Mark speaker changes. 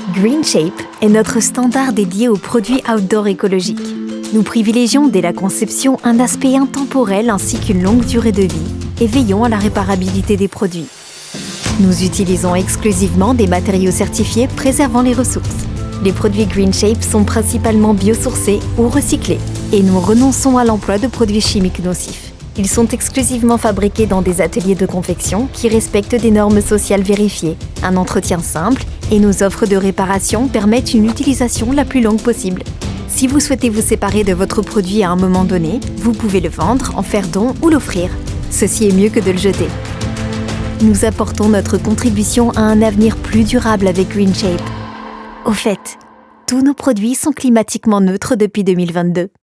Speaker 1: GreenShape est notre standard dédié aux produits outdoor écologiques. Nous privilégions dès la conception un aspect intemporel ainsi qu'une longue durée de vie et veillons à la réparabilité des produits. Nous utilisons exclusivement des matériaux certifiés préservant les ressources. Les produits GreenShape sont principalement biosourcés ou recyclés et nous renonçons à l'emploi de produits chimiques nocifs. Ils sont exclusivement fabriqués dans des ateliers de confection qui respectent des normes sociales vérifiées, un entretien simple et nos offres de réparation permettent une utilisation la plus longue possible. Si vous souhaitez vous séparer de votre produit à un moment donné, vous pouvez le vendre, en faire don ou l'offrir. Ceci est mieux que de le jeter. Nous apportons notre contribution à un avenir plus durable avec GreenShape. Au fait, tous nos produits sont climatiquement neutres depuis 2022.